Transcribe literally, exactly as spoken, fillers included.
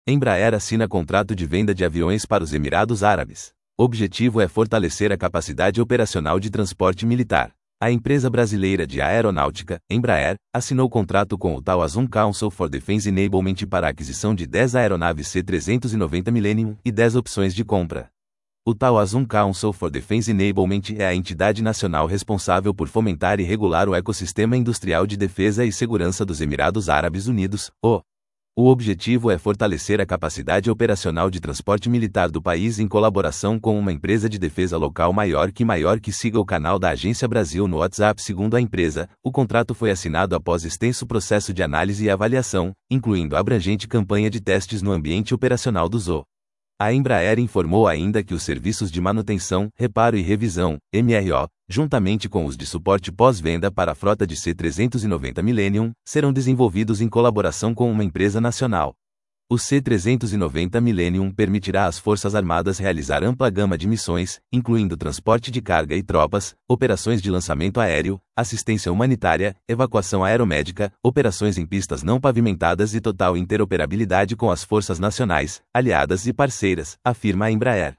Embraer assina contrato de venda de aviões para os Emirados Árabes. O objetivo é fortalecer a capacidade operacional de transporte militar. A empresa brasileira de aeronáutica, Embraer, assinou contrato com o Tawazun Council for Defense Enablement para a aquisição de dez aeronaves C trezentos e noventa Millennium e dez opções de compra. O Tawazun Council for Defense Enablement é a entidade nacional responsável por fomentar e regular o ecossistema industrial de defesa e segurança dos Emirados Árabes Unidos, O. O objetivo é fortalecer a capacidade operacional de transporte militar do país em colaboração com uma empresa de defesa local maior que maior que siga o canal da Agência Brasil no WhatsApp. Segundo a empresa, o contrato foi assinado após extenso processo de análise e avaliação, incluindo abrangente campanha de testes no ambiente operacional do Z O. A Embraer informou ainda que os serviços de manutenção, reparo e revisão, M R O, juntamente com os de suporte pós-venda para a frota de C trezentos e noventa Millennium, serão desenvolvidos em colaboração com uma empresa nacional. O C trezentos e noventa Millennium permitirá às Forças Armadas realizar ampla gama de missões, incluindo transporte de carga e tropas, operações de lançamento aéreo, assistência humanitária, evacuação aeromédica, operações em pistas não pavimentadas e total interoperabilidade com as forças nacionais, aliadas e parceiras, afirma a Embraer.